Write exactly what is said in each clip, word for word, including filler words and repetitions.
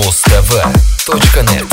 муз тэ вэ точка нет.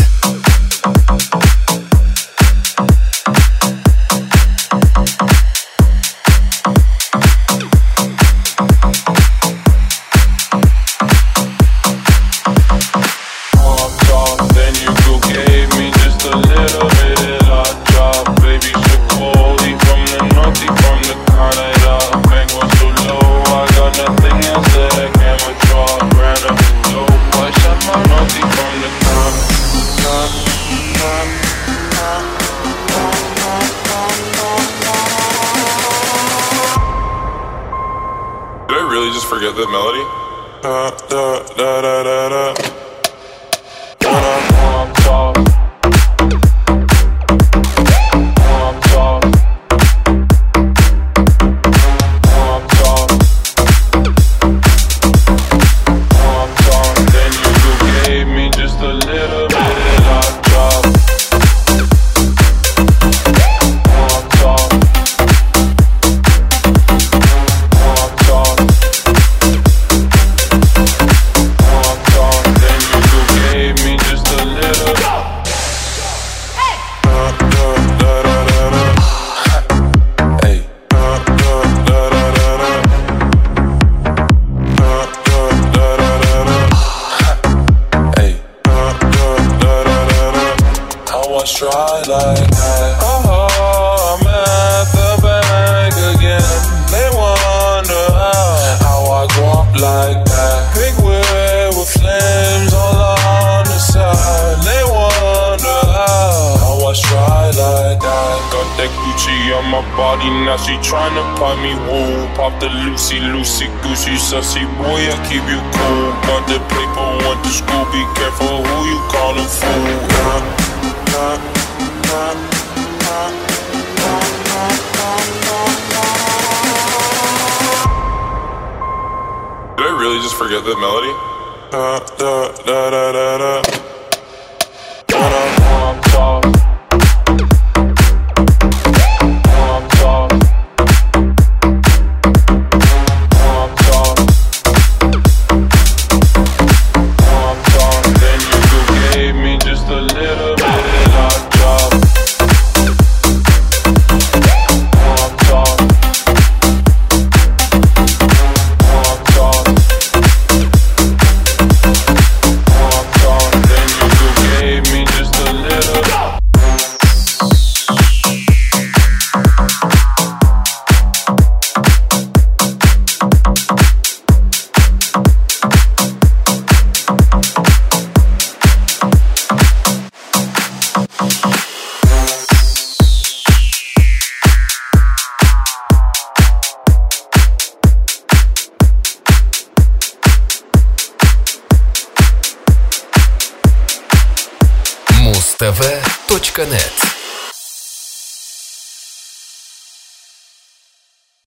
Forget the melody. Da, da, da, da, da, da. When I'm pumped up, pumped up, pumped up, pumped up. Then you gave me just a little bit of that drop. Pumped up, pumped up. Try like that. Oh, I'm at the bank again. They wonder how, how I go up like that. Big wheel with flames all on the side. They wonder how, how I try like that. Got that Gucci on my body, now she tryna pop me woo. Pop the Lucy, Lucy, Gucci, sussy boy, I keep you cool. Got the paper, went to school, be careful who you callin' fool. Yeah. Did I really just forget the melody? Da, da, da, da, da, da. When I'm pumped up, pumped up, pumped up, pumped up. Then you gave me just a little bit of that drop. Pumped up, pumped up, pumped up. Then you gave me just a little. муз тэ вэ точка нет.